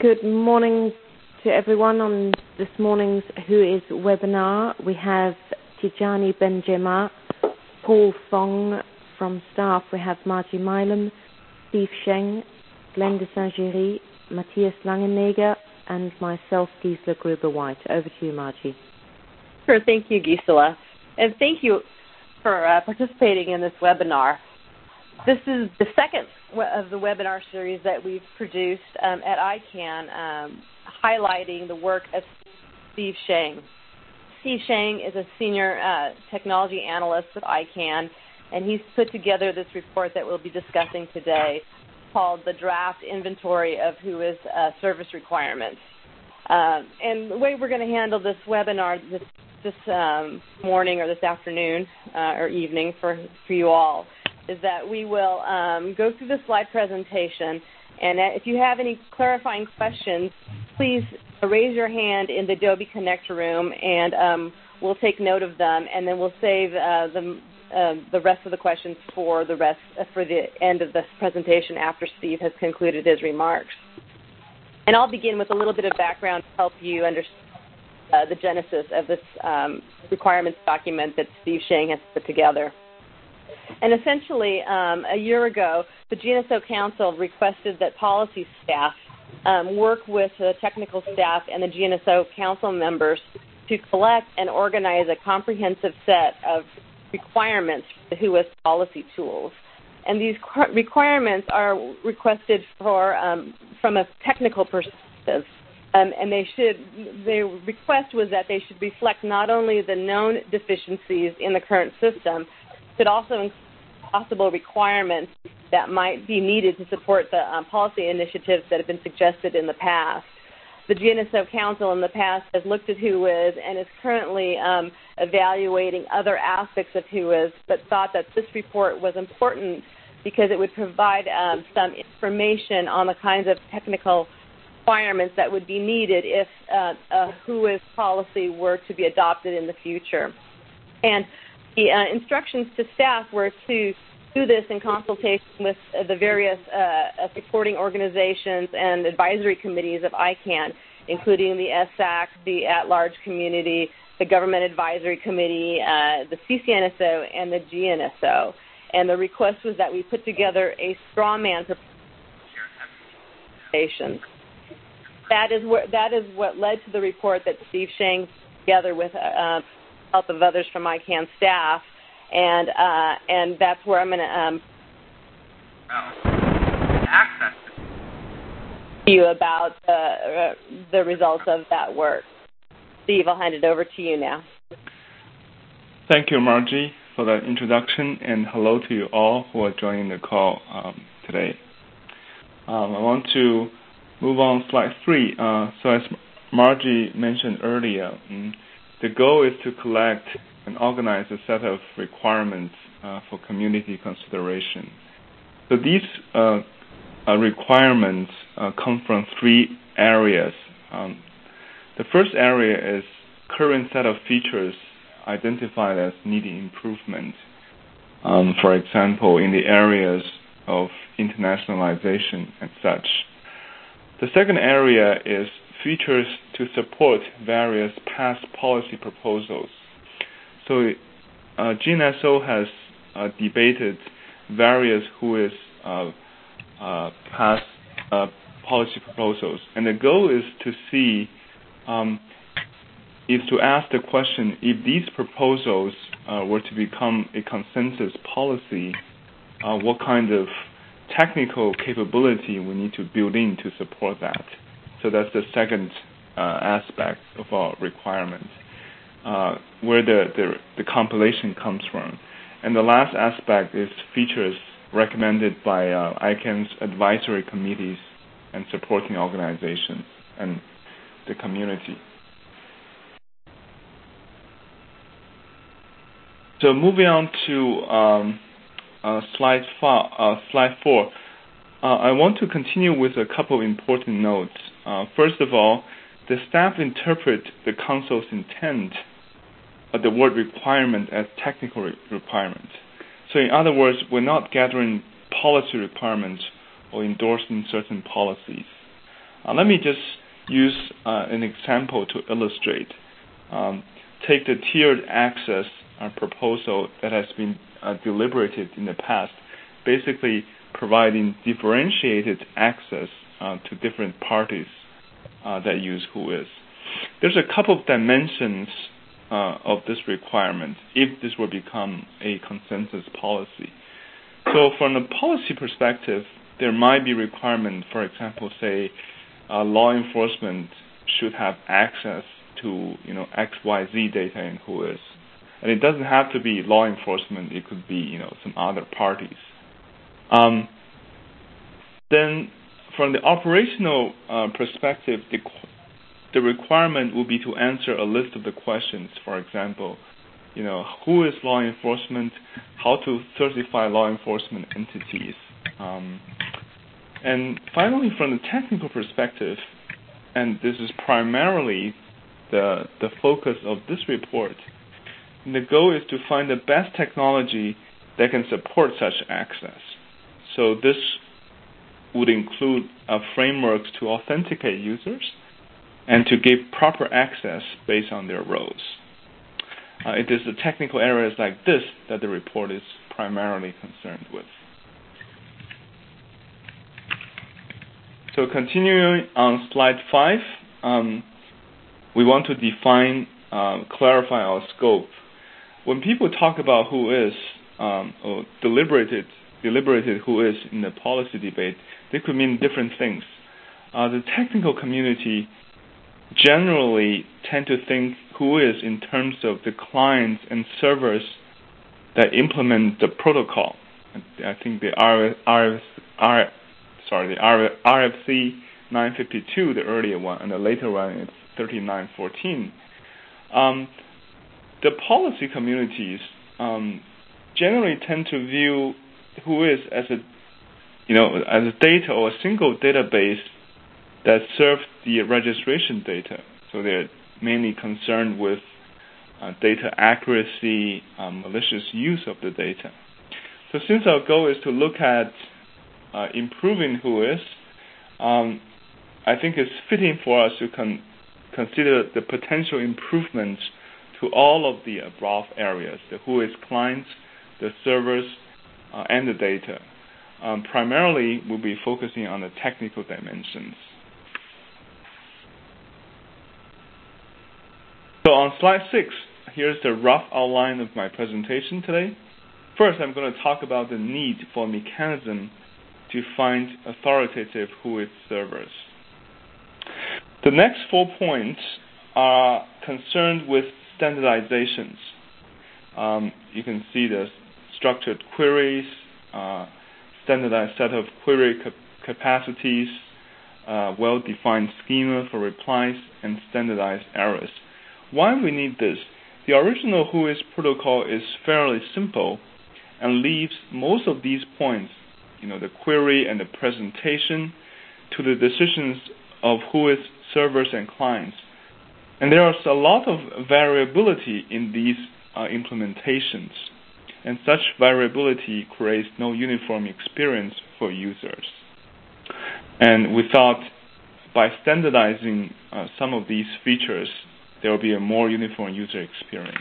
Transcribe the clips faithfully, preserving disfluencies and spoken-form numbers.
Good morning to everyone on this morning's Who Is webinar. We have Tijani Benjema, Paul Fong from staff. We have Margie Milam, Steve Sheng, Glenda Saint-Géry, Matthias Langenegger, and myself, Gisela Gruber-White. Over to you, Margie. Sure, thank you, Gisela. And thank you for uh, participating in this webinar. This is the second of the webinar series that we've produced um, at I CAN, um, highlighting the work of Steve Sheng. Steve Sheng is a senior uh, technology analyst at I CAN, and he's put together this report that we'll be discussing today called the Draft Inventory of Who Is uh, Service Requirements. Um, and the way we're going to handle this webinar this, this um, morning or this afternoon uh, or evening for, for you all is that we will um, go through the slide presentation, and if you have any clarifying questions, please raise your hand in the Adobe Connect room, and um, we'll take note of them, and then we'll save uh, the, uh, the rest of the questions for the rest uh, for the end of this presentation after Steve has concluded his remarks. And I'll begin with a little bit of background to help you understand uh, the genesis of this um, requirements document that Steve Sheng has put together. And essentially, um, a year ago, the G N S O Council requested that policy staff um, work with the technical staff and the G N S O Council members to collect and organize a comprehensive set of requirements for the W H O I S policy tools. And these requirements are requested for um, from a technical perspective. Um, and they should, their request was that they should reflect not only the known deficiencies in the current system, but also include possible requirements that might be needed to support the um, policy initiatives that have been suggested in the past. The G N S O Council in the past has looked at W H O I S and is currently um, evaluating other aspects of W H O I S, but thought that this report was important because it would provide um, some information on the kinds of technical requirements that would be needed if uh, a W H O I S policy were to be adopted in the future. And the uh, instructions to staff were to do this in consultation with uh, the various uh, supporting organizations and advisory committees of I CAN, including the S A C, the At-Large Community, the Government Advisory Committee, uh, the C C N S O, and the G N S O. And the request was that we put together a straw man presentation. That is what that is what led to the report that Steve Sheng together with uh, help of others from I CAN staff, and uh, and that's where I'm going to um, access you about the uh, the results of that work. Steve, I'll hand it over to you now. Thank you, Margie, for that introduction, and hello to you all who are joining the call um, today. Um, I want to move on slide three. Uh, so as Margie mentioned earlier, um, the goal is to collect and organize a set of requirements uh, for community consideration. So these uh, uh, requirements uh, come from three areas. Um, the first area is current set of features identified as needing improvement. Um, for example, in the areas of internationalization and such. The second area is features to support various past policy proposals. So uh, G N S O has uh, debated various W H O I S uh, uh, past uh, policy proposals, and the goal is to see, um, is to ask the question, if these proposals uh, were to become a consensus policy, uh, what kind of technical capability we need to build in to support that. So that's the second uh, aspect of our requirement, uh, where the, the, the compilation comes from. And the last aspect is features recommended by uh, I CAN's advisory committees and supporting organizations and the community. So moving on to um, uh, slide, four, uh, slide four. Uh, I want to continue with a couple important notes. Uh, first of all, the staff interpret the Council's intent of the word requirement as technical re requirement. So in other words, we're not gathering policy requirements or endorsing certain policies. Uh, let me just use uh, an example to illustrate. Um, take the tiered access uh, proposal that has been uh, deliberated in the past, basically providing differentiated access uh, to different parties uh, that use WHOIS. There's a couple of dimensions uh, of this requirement if this will become a consensus policy. So from the policy perspective, there might be requirement, for example, say uh, law enforcement should have access to you know X Y Z data in WHOIS. And it doesn't have to be law enforcement, it could be you know some other parties. Um, then from the operational uh, perspective, the, the requirement will be to answer a list of the questions. For example, you know, who is law enforcement, how to certify law enforcement entities. Um, and finally, from the technical perspective, and this is primarily the, the focus of this report, the goal is to find the best technology that can support such access. So this would include uh, frameworks to authenticate users and to give proper access based on their roles. Uh, it is the technical areas like this that the report is primarily concerned with. So continuing on slide five, um, we want to define, uh, clarify our scope. When people talk about WHOIS um, or deliberated deliberated WHOIS in the policy debate, they could mean different things. Uh, the technical community generally tend to think WHOIS in terms of the clients and servers that implement the protocol. I think the R, R, R, sorry, the R, RFC nine fifty-two, the earlier one, and the later one is thirty-nine fourteen. Um, the policy communities um, generally tend to view WHOIS as a, you know, as a data or a single database that serves the registration data. So they're mainly concerned with uh, data accuracy, um, malicious use of the data. So since our goal is to look at uh, improving WHOIS, um, I think it's fitting for us to con consider the potential improvements to all of the above areas, the WHOIS clients, the servers, uh, and the data. Um, primarily, we'll be focusing on the technical dimensions. So on slide six, here's the rough outline of my presentation today. First, I'm going to talk about the need for a mechanism to find authoritative WHOIS servers. The next four points are concerned with standardizations. Um, you can see the structured queries, uh, standardized set of query cap capacities, uh, well-defined schema for replies, and standardized errors. Why we need this? The original WHOIS protocol is fairly simple and leaves most of these points, you know, the query and the presentation, to the decisions of WHOIS servers and clients. And there is a lot of variability in these uh, implementations, and such variability creates no uniform experience for users. And we thought by standardizing uh, some of these features, there will be a more uniform user experience.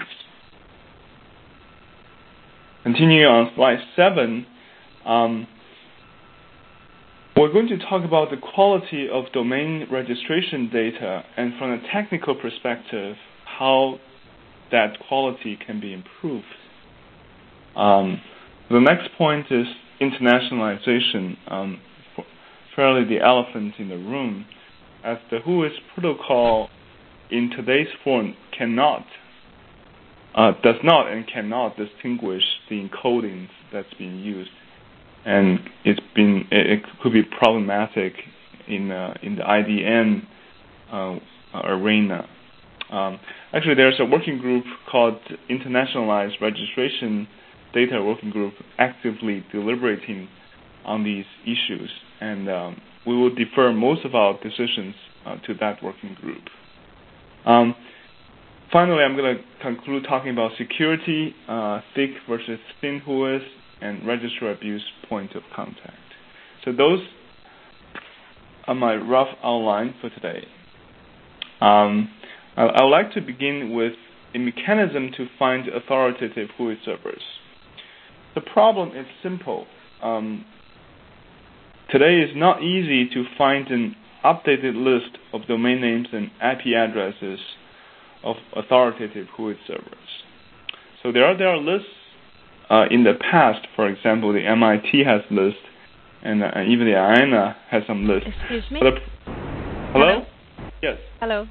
Continuing on slide seven, um, we're going to talk about the quality of domain registration data, and from a technical perspective, how that quality can be improved. Um, the next point is internationalization, um, fairly the elephant in the room, as the WHOIS protocol in today's form cannot, uh, does not and cannot distinguish the encodings that's being used. And it's been, it could be problematic in uh, in the I D N uh, arena. Um, actually, there's a working group called Internationalized Registration Data Working Group actively deliberating on these issues, and um, we will defer most of our decisions uh, to that working group. Um, finally, I'm going to conclude talking about security, uh, thick versus thin WHOIS, and registrar abuse point of contact. So those uh, my rough outline for today. Um, I, I would like to begin with a mechanism to find authoritative W H O servers. The problem is simple. Um, today it's not easy to find an updated list of domain names and I P addresses of authoritative W H O servers. So there are, there are lists uh, in the past. For example, the M I T has lists, and uh, even the I A N A has some lists. Excuse me? The, hello? Hello? Yes. Hello.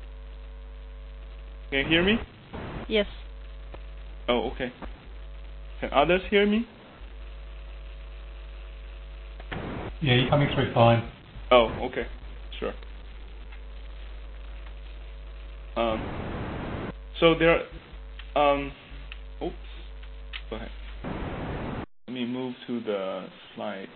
Can you hear me? Yes. Oh, okay. Can others hear me? Yeah, you're coming through fine. Oh, okay. Sure. Um, so there are, um, oops, go ahead. Let me move to the slide.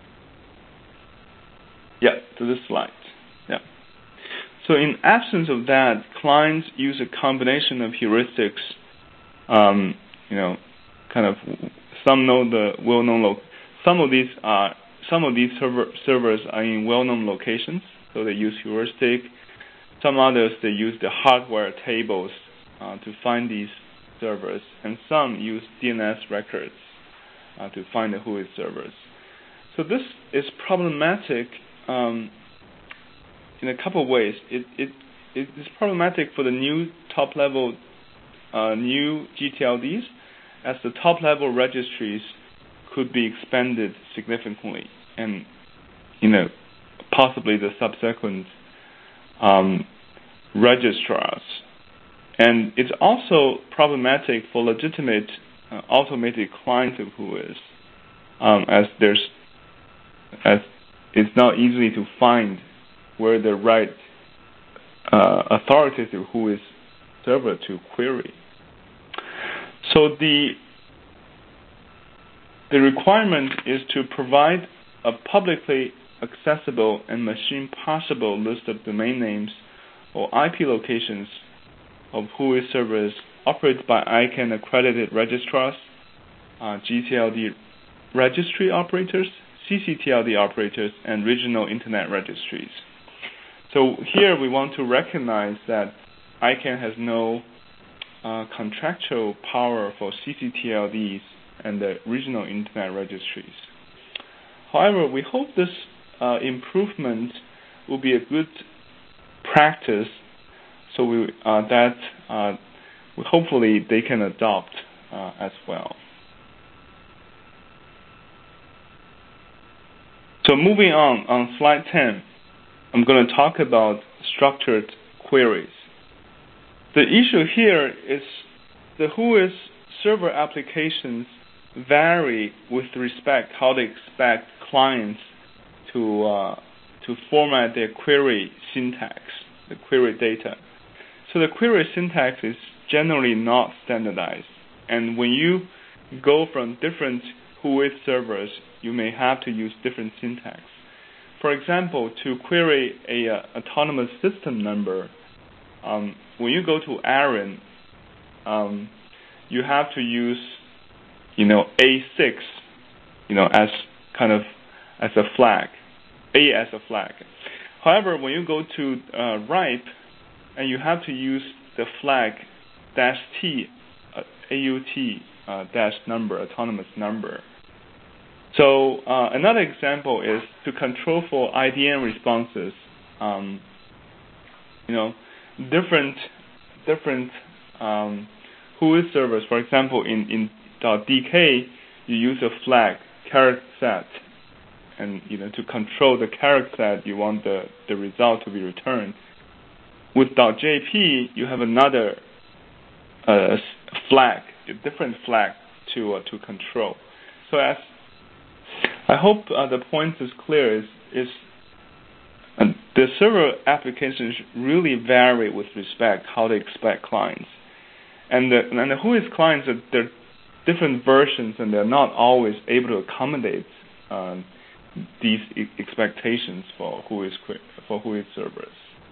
Yeah, to this slide. Yeah. So in absence of that, clients use a combination of heuristics. Um, you know, kind of some know the well-known lo- some of these are some of these server servers are in well-known locations, so they use heuristic. Some others they use the hardware tables uh, to find these servers, and some use D N S records uh, to find the W H O servers. So this is problematic um, in a couple of ways. It it it is problematic for the new top-level uh, new G T L Ds, as the top-level registries could be expanded significantly, and you know possibly the subsequent um, registrars. And it's also problematic for legitimate uh, automated clients of W H O, um, as there's as it's not easy to find where the right uh, authoritative W H O server to query. So the the requirement is to provide a publicly accessible and machine parsable list of domain names or I P locations of W H O servers operated by I CANN accredited registrars, uh, G T L D registry operators, C C T L D operators, and regional internet registries. So here we want to recognize that I CANN has no uh, contractual power for C C T L Ds and the regional internet registries. However, we hope this uh, improvement will be a good practice, so we, uh, that uh, we hopefully they can adopt uh, as well. So moving on, on slide ten, I'm going to talk about structured queries. The issue here is the W H O server applications vary with respect how they expect clients to uh, to format their query syntax, the query data. So the query syntax is generally not standardized, and when you go from different W H O servers, you may have to use different syntax. For example, to query a uh, autonomous system number, um, when you go to ARIN, um, you have to use, you know, A six, you know, as kind of as a flag, A as a flag. However, when you go to uh, RIPE, and you have to use the flag dash T, uh, A U T uh, dash number, autonomous number. So uh, another example is to control for I D N responses. Um, you know, different different um, W H O servers. For example, in in .dk, you use a flag character set, and you know to control the character set, you want the the result to be returned. With .jp, you have another uh, flag, a different flag to uh, to control. So as I hope uh, the point is clear. Is is uh, the server applications really vary with respect how they expect clients, and the and the W H O clients are they're different versions, and they're not always able to accommodate um, these e- expectations for W H O for W H O servers.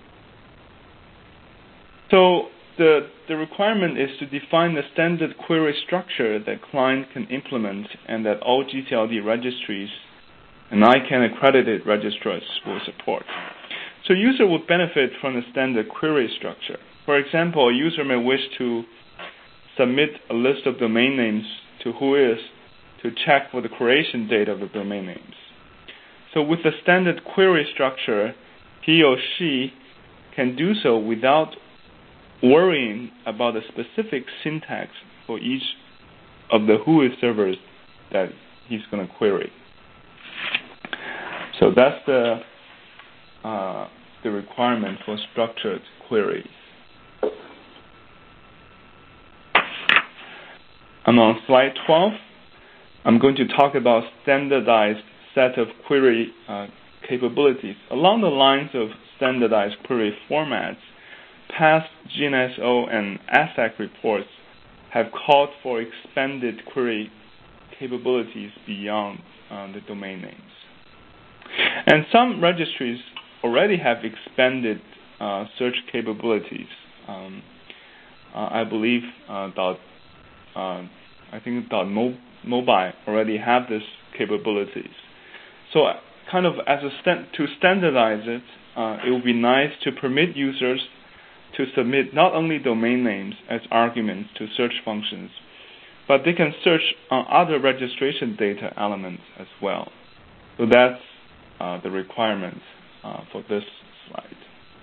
So the the requirement is to define the standard query structure that client can implement, and that all G T L D registries and ICANN accredited registrars will support. So user would benefit from the standard query structure. For example, a user may wish to submit a list of domain names to Whois to check for the creation date of the domain names. So with the standard query structure, he or she can do so without worrying about the specific syntax for each of the Whois servers that he's going to query. So that's the uh, the requirement for structured queries. I'm on slide twelve. I'm going to talk about standardized set of query uh, capabilities. Along the lines of standardized query formats, past G N S O and A S A C reports have called for expanded query capabilities beyond uh, the domain names. And some registries already have expanded uh, search capabilities. Um, uh, I believe uh, dot, uh, I think dot mo- mobile already have this capabilities. So, uh, kind of as a stand- to standardize it, uh, it would be nice to permit users to submit not only domain names as arguments to search functions, but they can search on other registration data elements as well. So that's uh, the requirement uh, for this slide.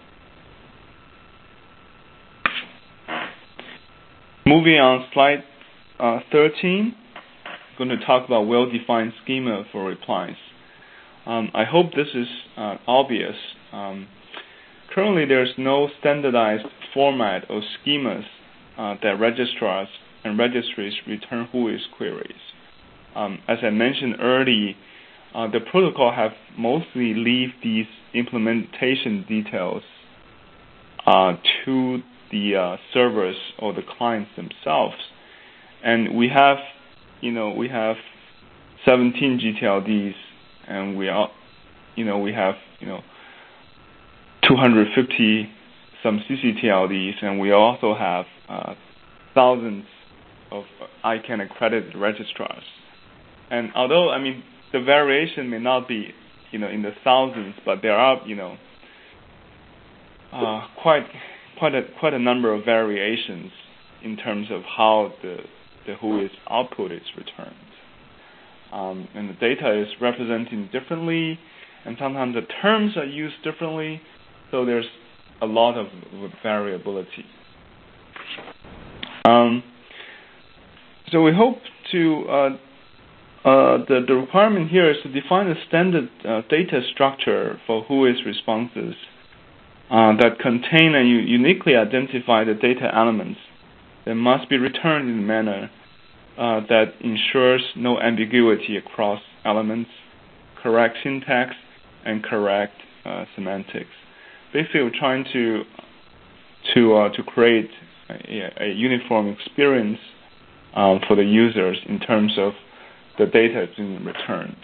Moving on, slide uh, thirteen, I'm going to talk about well-defined schema for replies. Um, I hope this is uh, obvious. Um, currently, there's no standardized format or schemas uh, that registrars and registries return Whois queries. Um, as I mentioned earlier, uh, the protocol have mostly leave these implementation details uh, to the uh, servers or the clients themselves, and we have, you know, we have seventeen G T L Ds, and we are, you know, we have, you know, two hundred fifty some C C T L Ds, and we also have uh, thousands of ICANN accredited registrars. And although, I mean, the variation may not be, you know, in the thousands, but there are, you know, uh, quite quite a quite a number of variations in terms of how the the Whois output is returned. Um, and the data is represented differently, and sometimes the terms are used differently, so there's a lot of variability. Um, so we hope to, uh, uh, the, the requirement here is to define a standard uh, data structure for Whois responses uh, that contain and u- uniquely identify the data elements that must be returned in a manner uh, that ensures no ambiguity across elements, correct syntax, and correct uh, semantics. Basically, we're trying to to uh, to create a, a uniform experience um, for the users in terms of the data being returned.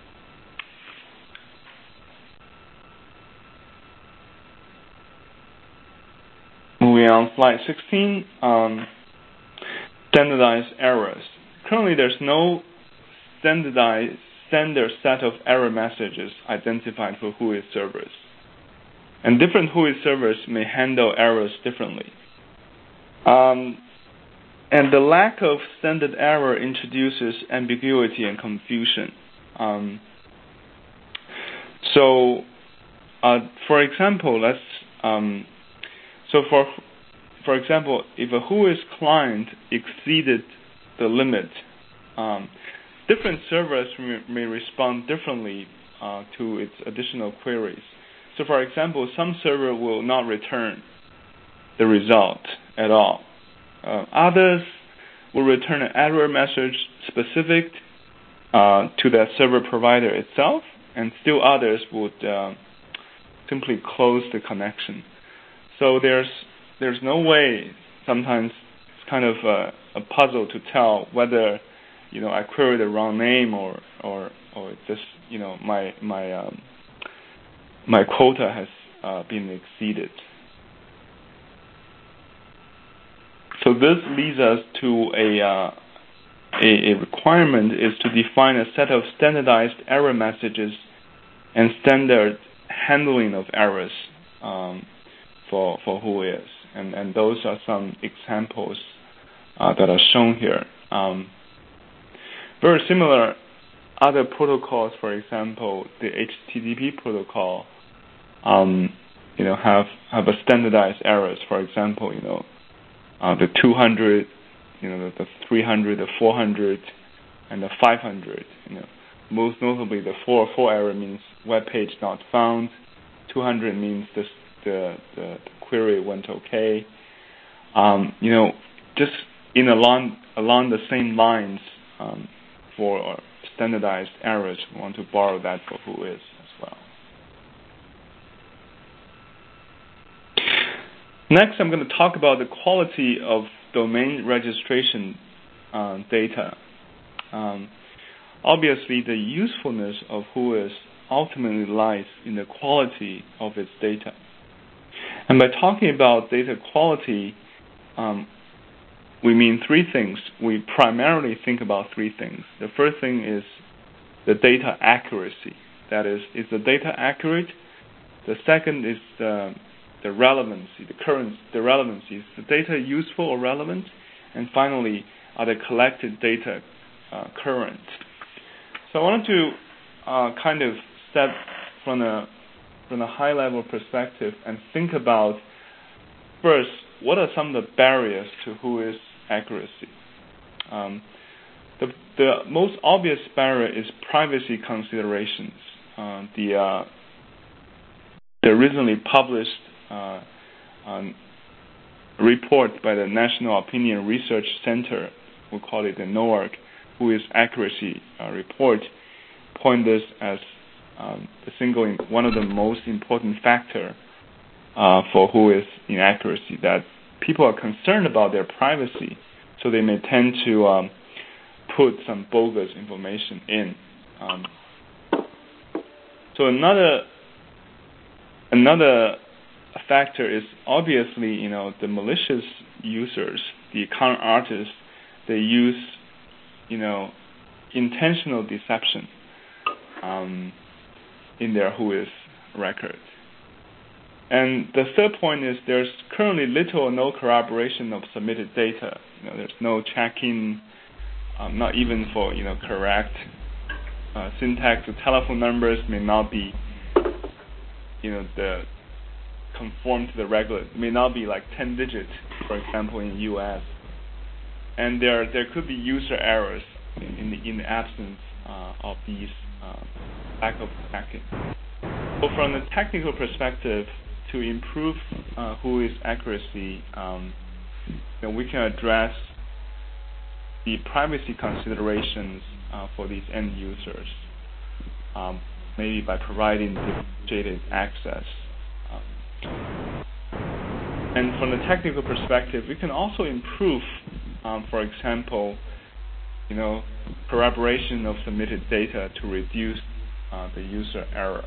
Moving on, slide sixteen, um, standardized errors. Currently, there's no standardized standard set of error messages identified for Whois servers. And different Whois servers may handle errors differently. Um, and the lack of standard error introduces ambiguity and confusion. Um, so, uh, for example, let's um, so for for example, if a Whois client exceeded the limit, um, different servers may, may respond differently uh, to its additional queries. So, for example, some server will not return the result at all. Uh, others will return an error message specific uh, to that server provider itself, and still others would uh, simply close the connection. So there's there's no way. Sometimes it's kind of a, a puzzle to tell whether, you know, I queried the wrong name or or or just, you know, my my um, my quota has uh, been exceeded. So this leads us to a uh, a, a requirement requirement is to define a set of standardized error messages and standard handling of errors um, for for Whois, and and those are some examples uh, that are shown here. Um, very similar other protocols, for example, the H T T P protocol, um, you know, have have a standardized errors. For example, you know, uh, the two hundred, you know, the, the three hundred, the four hundred, and the five hundred. You know, most notably, the four oh four error means web page not found. two hundred means the the, the query went okay. Um, you know, just in along along the same lines um, for standardized errors, we want to borrow that for Whois as well. Next, I'm going to talk about the quality of domain registration uh, data. Um, obviously, the usefulness of Whois ultimately lies in the quality of its data. And by talking about data quality, um, we mean three things. We primarily think about three things. The first thing is the data accuracy. That is, is the data accurate? The second is the, the relevancy, the current, the relevancy. Is the data useful or relevant? And finally, are the collected data uh, current? So I wanted to uh, kind of step from a from a high-level perspective and think about, first, what are some of the barriers to Whois accuracy? Um, the, the most obvious barrier is privacy considerations. Uh, the, uh, the recently published uh, um, report by the National Opinion Research Center, we call it the NOARC, Whois accuracy uh, report, point this as um, the single, one of the most important factor uh, for Whois inaccuracy, that people are concerned about their privacy, so they may tend to um, put some bogus information in. Um, so another another factor is obviously, you know, the malicious users, the con artists, they use, you know, intentional deception um, in their Whois record. And the third point is there's currently little or no corroboration of submitted data. You know, there's no checking, um, not even for, you know, correct uh, syntax. The telephone numbers may not be, you know, the conform to the regular. It may not be like ten digits, for example, in the U S. And there there could be user errors in the in the absence uh, of these uh, backup tracking. So from the technical perspective, to improve uh, Whois accuracy, um, you know, we can address the privacy considerations uh, for these end users, um, maybe by providing differentiated access. Um, and from the technical perspective, we can also improve, um, for example, you know, corroboration of submitted data to reduce uh, the user error.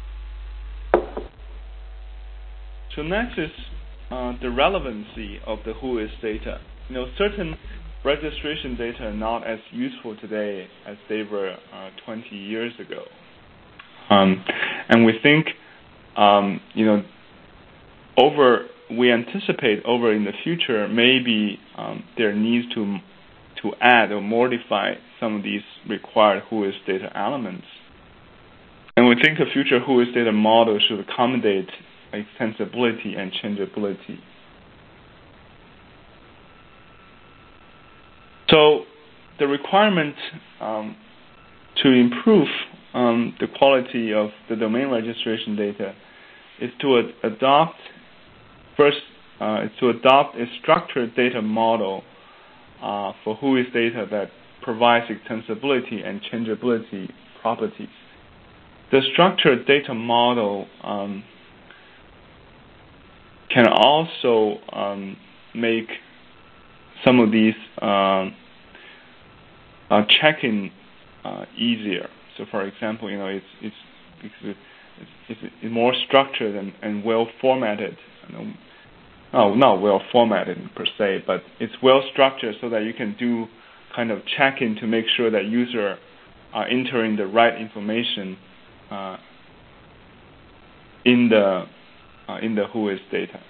So next is uh, the relevancy of the Whois data. You know, certain registration data are not as useful today as they were uh, twenty years ago. Um, and we think, um, you know, over, we anticipate over in the future, maybe um, there needs to to add or modify some of these required Whois data elements. And we think a future Whois data model should accommodate extensibility and changeability. So the requirement um, to improve um, the quality of the domain registration data is to ad adopt, first, uh, is to adopt a structured data model uh, for Whois data that provides extensibility and changeability properties. The structured data model um, can also um, make some of these uh, uh, checking uh, easier. So, for example, you know, it's it's it's, it's, it's more structured and, and well formatted. You know, no, not well formatted per se, but it's well structured so that you can do kind of checking to make sure that users are entering the right information uh, in the uh, in the Whois data.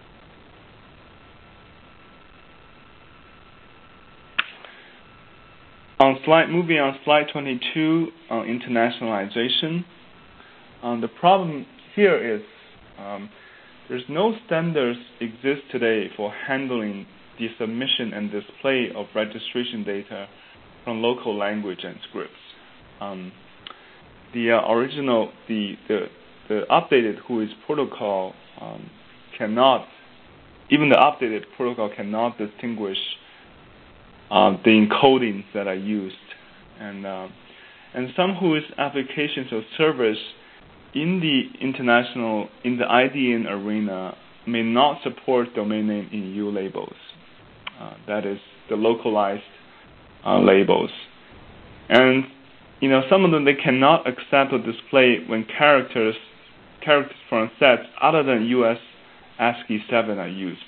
On slide, moving on slide twenty-two on internationalization. Um, the problem here is um, there's no standards exist today for handling the submission and display of registration data from local language and scripts. Um, the uh, original, the, the the updated Whois protocol um, cannot, even the updated protocol cannot distinguish uh, the encodings that are used, and uh, and some Whois applications or servers in the international, in the I D N arena may not support domain name in U labels. Uh, that is the localized uh, labels. And, you know, some of them, they cannot accept or display when characters characters from sets other than U S ASCII seven are used.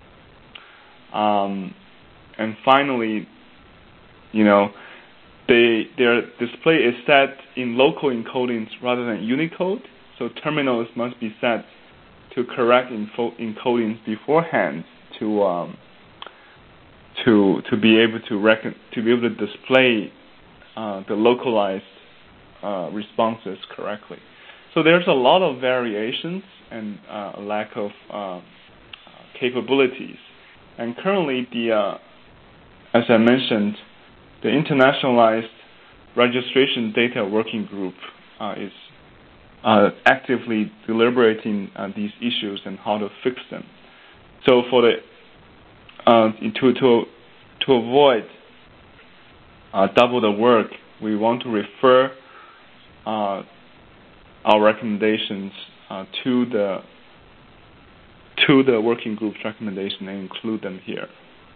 Um, and finally, you know, they, their display is set in local encodings rather than Unicode, so terminals must be set to correct info encodings beforehand to um, to to be able to reckon, to be able to display uh, the localized uh, responses correctly. So there's a lot of variations and uh, a lack of uh, capabilities. And currently, the uh, as I mentioned, the internationalized registration data working group uh, is uh, actively deliberating uh, these issues and how to fix them. So for the uh, to to to avoid uh, double the work, we want to refer uh, our recommendations uh, to the to the working group's recommendation and include them here.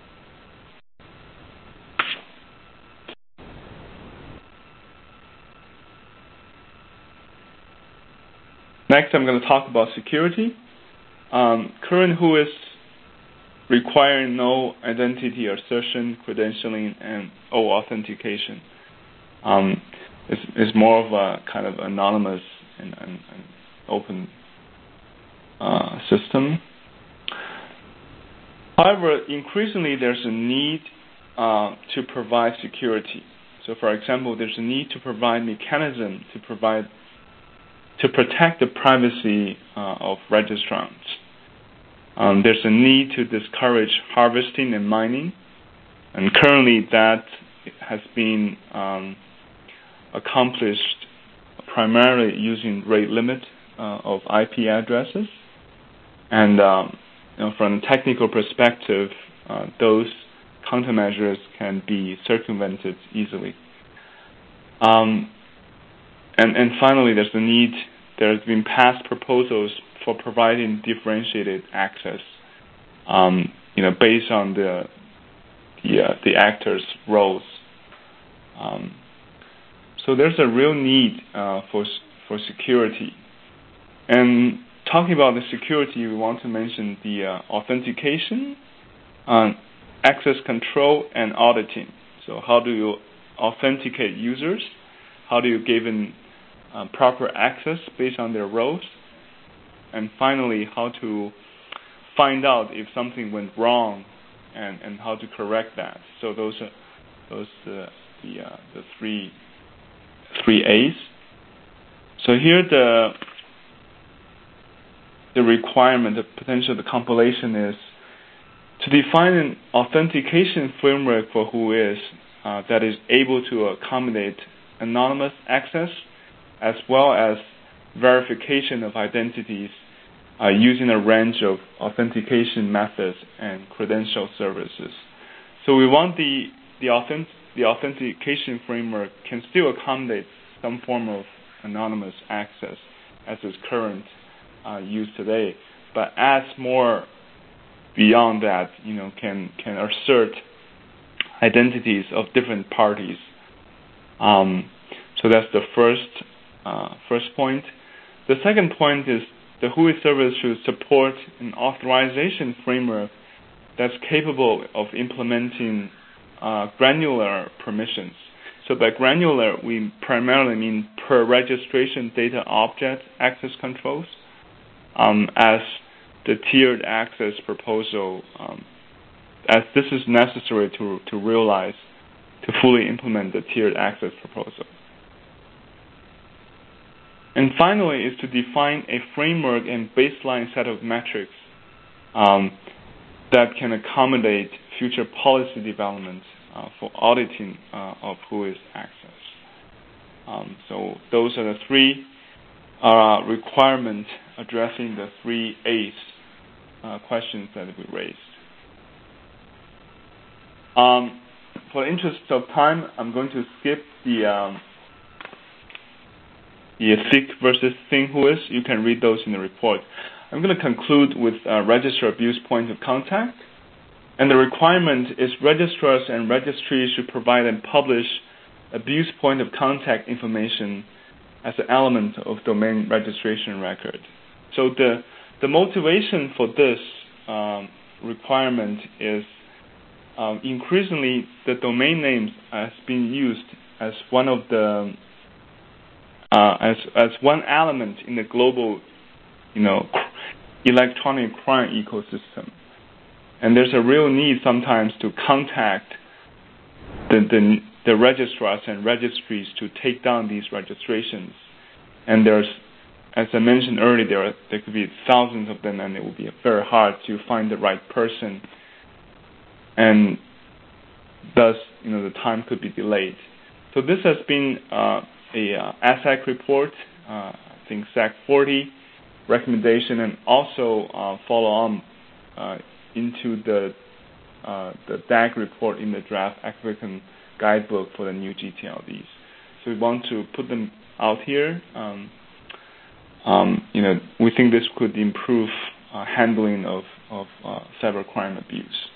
Next, I'm going to talk about security. Um, current Whois requiring no identity assertion, credentialing, and or authentication. Um, it's, it's more of a kind of anonymous and, and, and open uh, system. However, increasingly there's a need uh, to provide security. So, for example, there's a need to provide mechanism to provide to protect the privacy uh, of registrants. Um, there's a need to discourage harvesting and mining, and currently that has been um, accomplished primarily using rate limit uh, of I P addresses. And um, you know, from a technical perspective, uh, those countermeasures can be circumvented easily. Um, And, and finally, there's the need, there's been past proposals for providing differentiated access, um, you know, based on the the, uh, the actors' roles. Um, so there's a real need uh, for for security. And talking about the security, we want to mention the uh, authentication, uh, access control, and auditing. So how do you authenticate users? How do you give them uh, proper access based on their roles? And finally, how to find out if something went wrong and, and how to correct that. So those are those uh, the uh, the three three A's. So here the the requirement, the potential, the compilation is to define an authentication framework for Whois uh, that is able to accommodate anonymous access as well as verification of identities uh, using a range of authentication methods and credential services. So we want the the, authentic, the authentication framework can still accommodate some form of anonymous access as is current uh, used today, but adds more beyond that, you know, can can assert identities of different parties. Um, so that's the first uh, first point. The second point is the Whois service should support an authorization framework that's capable of implementing uh, granular permissions. So by granular, we primarily mean per registration data object access controls, um, as the tiered access proposal, um, as this is necessary to, to realize, to fully implement the tiered access proposal. And finally is to define a framework and baseline set of metrics um, that can accommodate future policy development uh, for auditing uh, of who is access. Um, so those are the three uh, requirements addressing the three A's uh, questions that we raised. Um, for the interest of time, I'm going to skip the um, the thick versus thin whois. You can read those in the report. I'm going to conclude with uh, register abuse point of contact. And the requirement is registrars and registries should provide and publish abuse point of contact information as an element of domain registration record. So the, the motivation for this um, requirement is um, increasingly the domain names has been used as one of the uh, as as one element in the global, you know, electronic crime ecosystem. And there's a real need sometimes to contact the, the, the registrars and registries to take down these registrations. And there's, as I mentioned earlier, there, are, there could be thousands of them, and it will be very hard to find the right person. And thus, you know, the time could be delayed. So this has been uh, a uh, A S A C report, uh, I think S A C forty recommendation, and also uh, follow on uh, into the uh, the D A G report in the draft African guidebook for the new G T L Ds. So we want to put them out here. Um, um, you know, we think this could improve uh, handling of of uh, cybercrime abuse.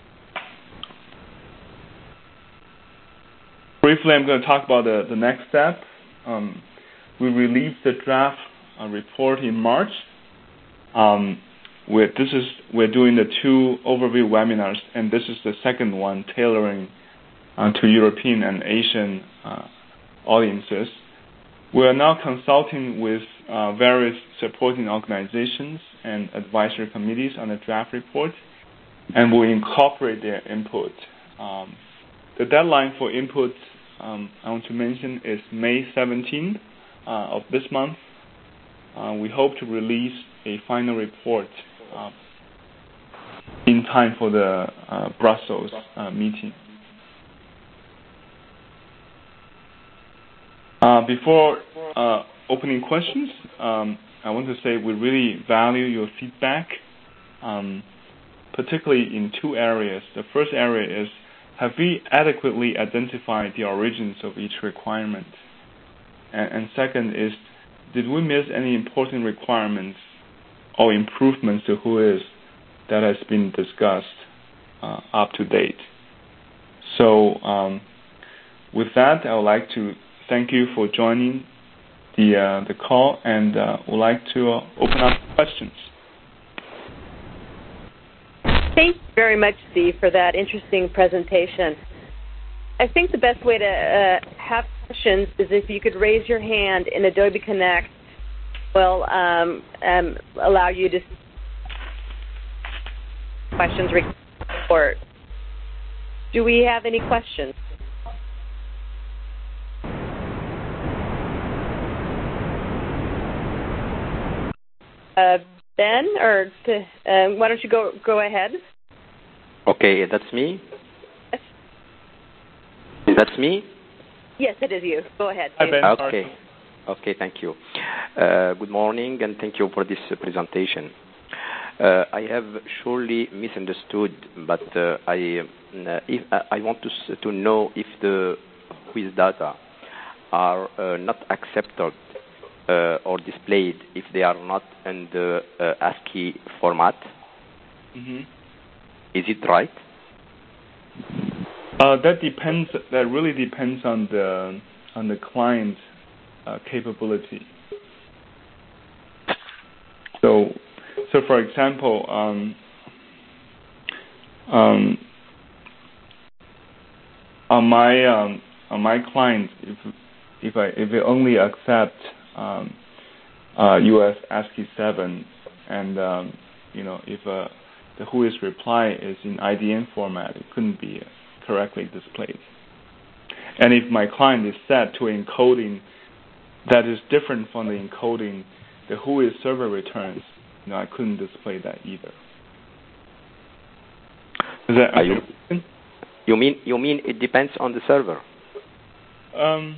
Briefly, I'm going to talk about the, the next step. Um, we released the draft uh, report in March. Um, We're, this is, we're doing the two overview webinars, and this is the second one, tailoring uh, to European and Asian uh, audiences. We are now consulting with uh, various supporting organizations and advisory committees on the draft report, and we'll incorporate their input. Um, the deadline for input, um, I want to mention, is May seventeenth uh, of this month. Uh, we hope to release a final report Uh, in time for the uh, Brussels uh, meeting. Uh, before uh, opening questions, um, I want to say we really value your feedback, um, particularly in two areas. The first area is, have we adequately identified the origins of each requirement? And, and second is, did we miss any important requirements or improvements to whois that has been discussed uh, up to date? So um, with that, I would like to thank you for joining the uh, the call, and uh, would like to uh, open up questions. Thank you very much, Steve, for that interesting presentation. I think the best way to uh, have questions is if you could raise your hand in Adobe Connect. Will um, um, allow you to questions report. Do we have any questions? Uh, Ben, or to, um, why don't you go go ahead? Okay, that's me. Yes. That's me. Yes, it is you. Go ahead. Hi, Ben. Okay. Okay, thank you. Uh, good morning, and thank you for this uh, presentation. Uh, I have surely misunderstood, but uh, I uh, if, uh, I want to to know if the quiz data are uh, not accepted uh, or displayed if they are not in the uh, ASCII format. Mm-hmm. Is it right? Uh, that depends. That really depends on the on the client uh, capability. So, so for example, um, um, on my um, on my client, if if I if it only accept um, uh, U S ASCII seven, and um, you know if uh, the W H O is reply is in I D N format, it couldn't be correctly displayed. And if my client is set to encoding that is different from the encoding the W H O server returns, you know I couldn't display that either. Is that Are you, you mean you mean it depends on the server? Um,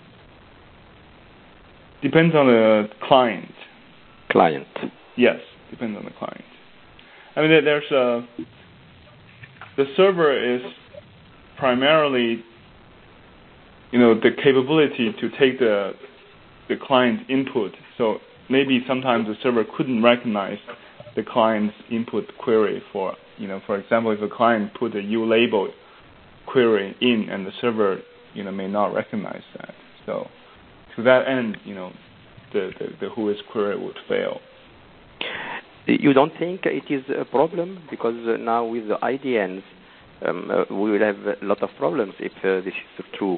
depends on the client. Client. Yes, depends on the client. I mean, there's a the server is primarily, you know, the capability to take the the client input. So maybe sometimes the server couldn't recognize the client's input query for, you know, for example, if a client put a U label query in and the server, you know, may not recognize that. So to that end, you know, the, the, the W H O query would fail. You don't think it is a problem? Because uh, now with the I D Ns, um, uh, we will have a lot of problems if uh, this is true.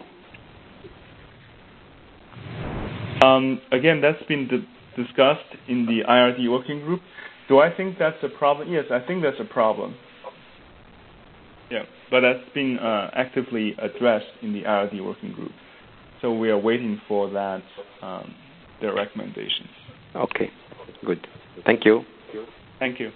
Um, again, that's been di- discussed in the I R D working group. Do I think that's a problem? Yes, I think that's a problem. Yeah, but that's been uh, actively addressed in the I R D working group. So we are waiting for that, um, their recommendations. Okay, good. Thank you. Thank you.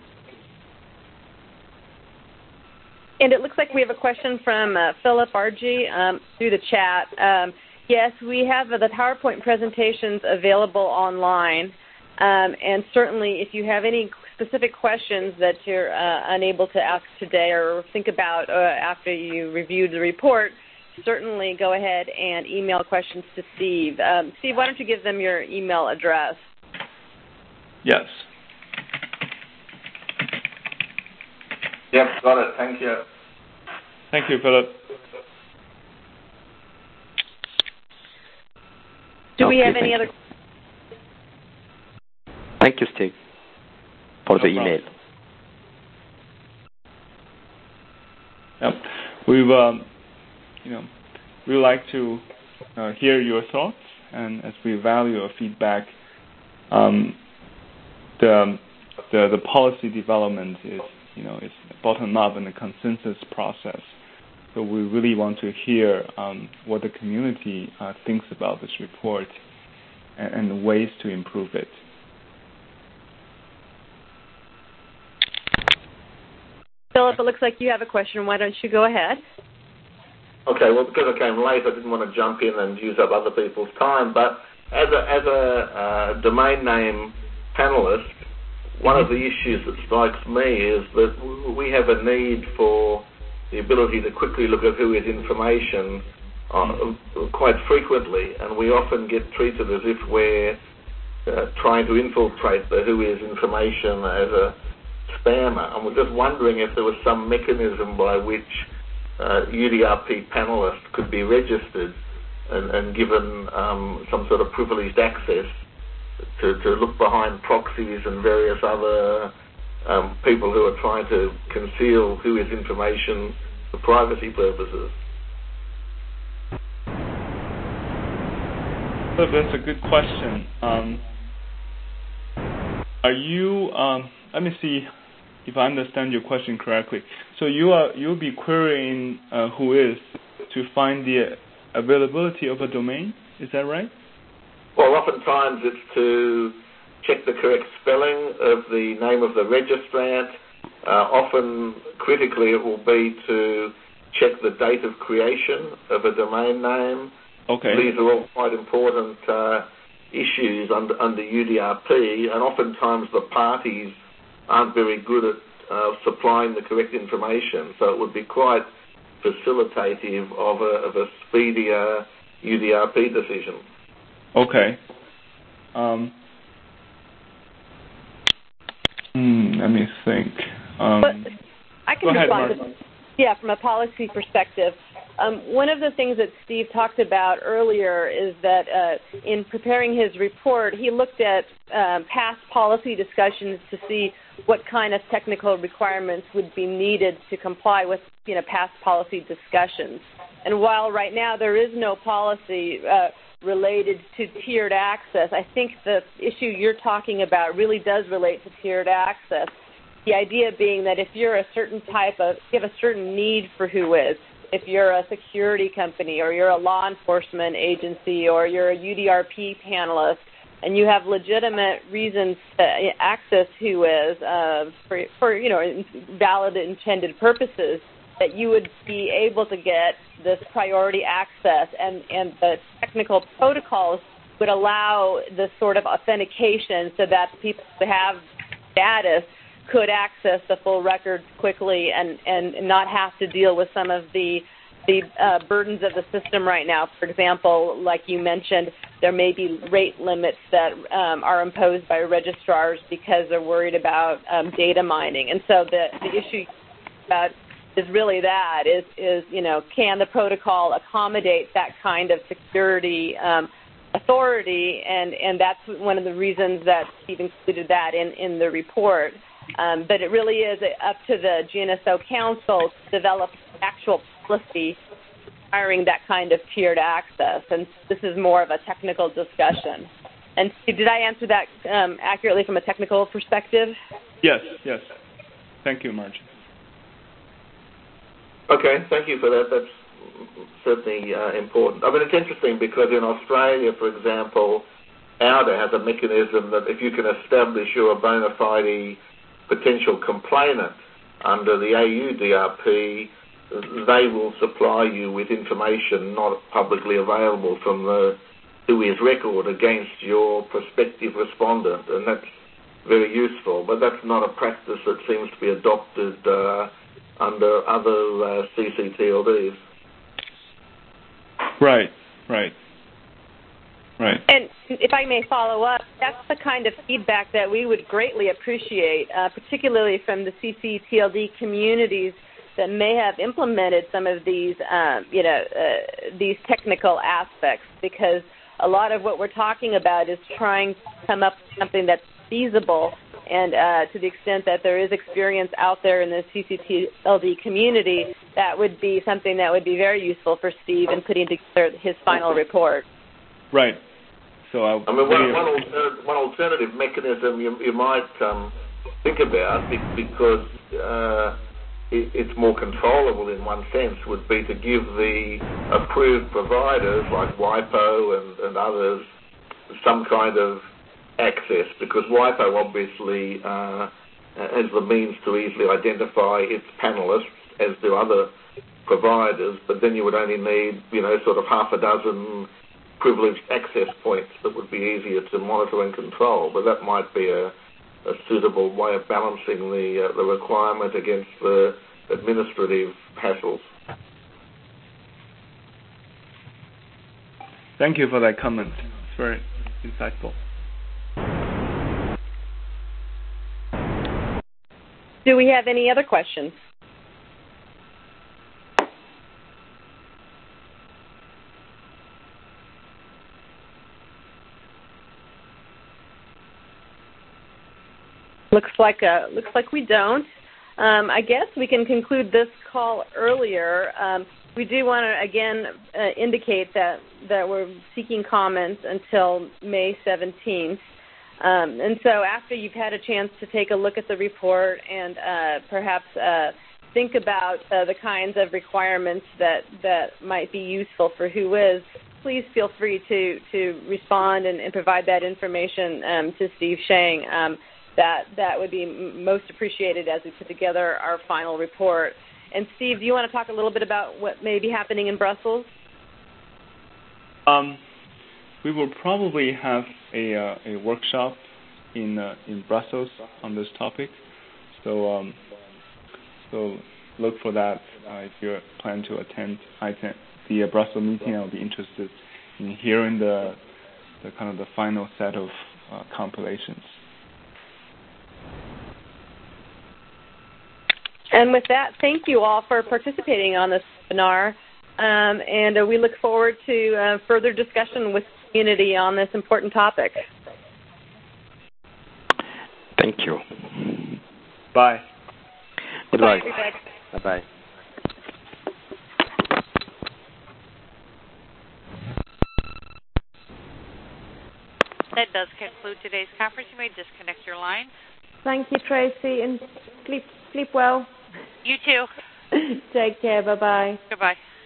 And it looks like we have a question from uh, Philip Argy um, through the chat. Um, yes, we have uh, the PowerPoint presentations available online. Um, and certainly if you have any specific questions that you're uh, unable to ask today or think about uh, after you reviewed the report, certainly go ahead and email questions to Steve. Um, Steve, why don't you give them your email address? Yes. Yep, got it. Thank you. Thank you, Philip. Do okay, we have any other? Thank you, Steve, for no the problem. email. Yep. We've, um, you know, we would like to uh, hear your thoughts, and as we value your feedback, um, the, the the policy development is, you know, it's bottom up and a consensus process. So we really want to hear um, what the community uh, thinks about this report and, and ways to improve it. Philip, it looks like you have a question. Why don't you go ahead? Okay, well, because I came late, I didn't want to jump in and use up other people's time. But as a, as a uh, domain name panelist, one of the issues that strikes me is that we have a need for the ability to quickly look at W H O information uh, quite frequently, and we often get treated as if we're uh, trying to infiltrate the W H O information as a spammer. And we're just wondering if there was some mechanism by which uh, U D R P panelists could be registered and, and given um, some sort of privileged access to, to look behind proxies and various other um, people who are trying to conceal W H O information for privacy purposes. So that's a good question. Um, are you? Um, let me see if I understand your question correctly. So you are you'll be querying uh, W H O to find the availability of a domain. Is that right? Well, oftentimes it's to check the correct spelling of the name of the registrant. Uh, often, critically, it will be to check the date of creation of a domain name. Okay. These are all quite important uh, issues under, under U D R P, and oftentimes the parties aren't very good at uh, supplying the correct information. So it would be quite facilitative of a, of a speedier U D R P decision. Okay. Um, hmm, let me think. Um, but I can go respond ahead, to, yeah, from a policy perspective. Um, one of the things that Steve talked about earlier is that uh, in preparing his report, he looked at um, past policy discussions to see what kind of technical requirements would be needed to comply with, you know, past policy discussions. And while right now there is no policy uh, related to tiered access, I think the issue you're talking about really does relate to tiered access. The idea being that if you're a certain type of, you have a certain need for WHOIS, if you're a security company or you're a law enforcement agency or you're a U D R P panelist, and you have legitimate reasons to access WHOIS uh, for, for, you know, valid intended purposes, that you would be able to get this priority access, and, and the technical protocols would allow this sort of authentication so that people who have status could access the full records quickly and, and not have to deal with some of the the uh, burdens of the system right now. For example, like you mentioned, there may be rate limits that um, are imposed by registrars because they're worried about um, data mining. And so the, the issue about is really that, is, is, you know, can the protocol accommodate that kind of security um, authority? And, and that's one of the reasons that Steve included that in, in the report. Um, but it really is up to the G N S O Council to develop actual policy requiring that kind of tiered access. And this is more of a technical discussion. And Steve, did I answer that um, accurately from a technical perspective? Yes, yes. Thank you, Margie. Okay, thank you for that. That's certainly uh, important. I mean, it's interesting because in Australia, for example, A U D A has a mechanism that if you can establish you're a bona fide potential complainant under the A U D R P, they will supply you with information not publicly available from the WHOIS record against your prospective respondent, and that's very useful. But that's not a practice that seems to be adopted uh, under other uh, C C T L Ds. Right, right. Right. And if I may follow up, that's the kind of feedback that we would greatly appreciate, uh, particularly from the C C T L D communities that may have implemented some of these, um, you know, uh, these technical aspects, because a lot of what we're talking about is trying to come up with something that's feasible. And uh, to the extent that there is experience out there in the C C T L D community, that would be something that would be very useful for Steve in putting together his final report. Right. So I, I mean, one, one, alternative, one alternative mechanism you, you might um, think about, because uh, it, it's more controllable in one sense, would be to give the approved providers like WIPO and, and others some kind of access, because WIPO obviously uh, has the means to easily identify its panelists, as do other providers, but then you would only need, you know, sort of half a dozen privileged access points that would be easier to monitor and control. But that might be a, a suitable way of balancing the, uh, the requirement against the administrative hassles. Thank you for that comment. It's very insightful. Do we have any other questions? Looks like uh, looks like we don't. Um, I guess we can conclude this call earlier. Um, we do want to again uh, indicate that that we're seeking comments until May seventeenth. Um, and so after you've had a chance to take a look at the report and uh, perhaps uh, think about uh, the kinds of requirements that, that might be useful for WHOIS, please feel free to, to respond and, and provide that information um, to Steve Shang. Um, that, that would be most appreciated as we put together our final report. And Steve, do you want to talk a little bit about what may be happening in Brussels? Um. We will probably have a, uh, a workshop in uh, in Brussels on this topic, so um, so look for that uh, if you plan to attend. I attend the uh, Brussels meeting. I'll be interested in hearing the the kind of the final set of uh, compilations. And with that, thank you all for participating on this webinar, um, and uh, we look forward to uh, further discussion with community on this important topic. Thank you. Bye. Goodbye. Bye. Bye-bye. That does conclude today's conference. You may disconnect your line. Thank you, Tracy, and sleep sleep well. You too. Take care. Bye-bye. Goodbye.